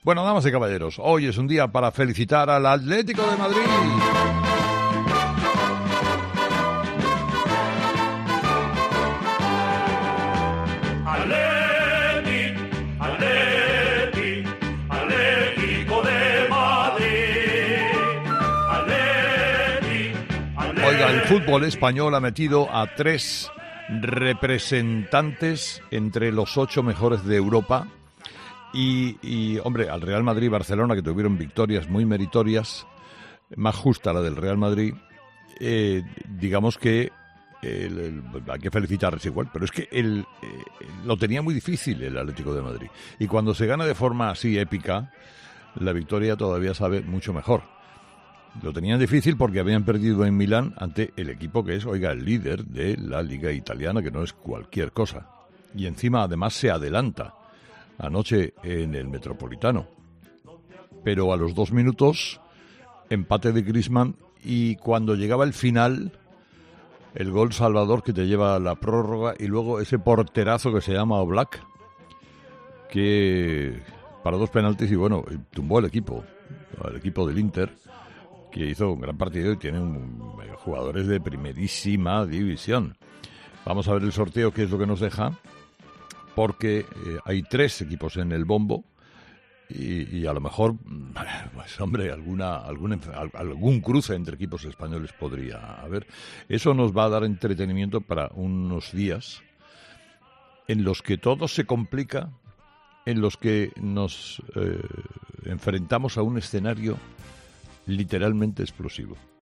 Bueno, damas y caballeros, hoy es un día para felicitar al Atlético de Madrid. Atlético de Madrid. Oiga, el fútbol español ha metido a 3 representantes entre los 8 mejores de Europa. Y, hombre, al Real Madrid y Barcelona, que tuvieron victorias muy meritorias, más justa la del Real Madrid, digamos que hay que felicitarles igual, pero es que lo tenía muy difícil el Atlético de Madrid. Y cuando se gana de forma así épica, la victoria todavía sabe mucho mejor. Lo tenían difícil porque habían perdido en Milán ante el equipo que es, oiga, el líder de la Liga Italiana, que no es cualquier cosa. Y encima, además, se adelanta anoche en el Metropolitano. Pero a los 2 minutos, empate de Griezmann, y cuando llegaba el final, el gol salvador que te lleva a la prórroga, y luego ese porterazo que se llama Oblak, que para 2 penaltis, y bueno, tumbó al equipo del Inter, que hizo un gran partido y tiene jugadores de primerísima división. Vamos a ver el sorteo, qué es lo que nos deja, porque hay 3 equipos en el bombo y a lo mejor, pues hombre, algún cruce entre equipos españoles podría haber. Eso nos va a dar entretenimiento para unos días en los que todo se complica, en los que nos enfrentamos a un escenario literalmente explosivo.